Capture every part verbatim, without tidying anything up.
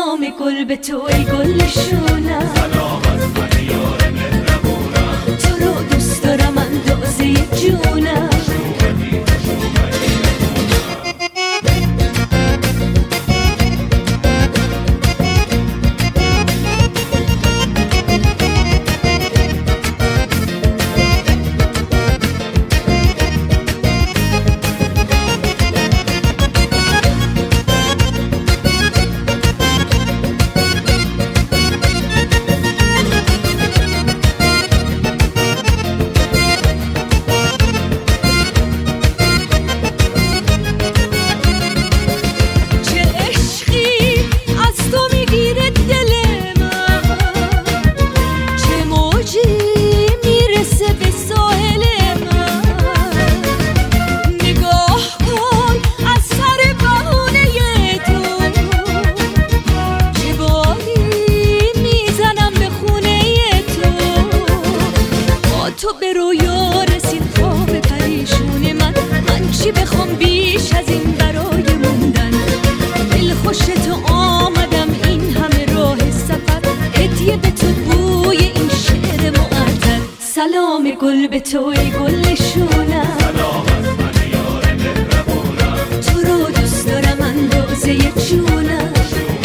سلام گل به تو ای گل شونم، سلام از من یار مهربونم، تو رو دوست دارم اندازه جونم. تو به رویا رسید خواب پریشون من، من چی بخوام بیش از این برای موندن. دل خوش تو آمدم این همه راه سفر، هدیه به تو بوی این شعر معطر. سلام گل به تو ای گل شونم، سلام از من یار مهربونم، تو رو دوست دارم اندازه جونم.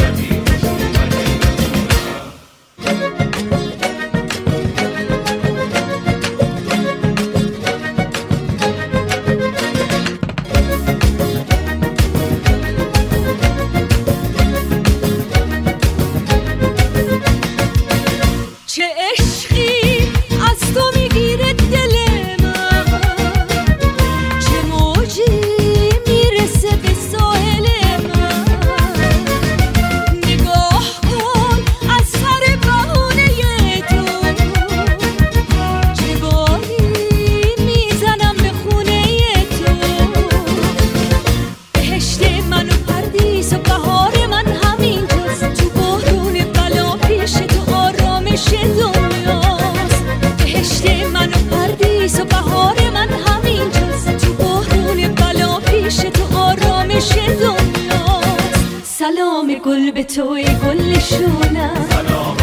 چه عشقی از تو میگیره دل من، چه موجی میرسه به ساحل من. نگاه کن از سر بهونه تو، چه باری میزنم به خونه تو. بهشت من و پردیس و بهار من همینجاست، تو بحرون بلا پیش تو آرامش دنیاست. بهشت من و پردیس و بهار من همینجاست، تو بحرون بلا پیش تو آرامش دنیاست. سلام گل به تو ای گل شونم، سلام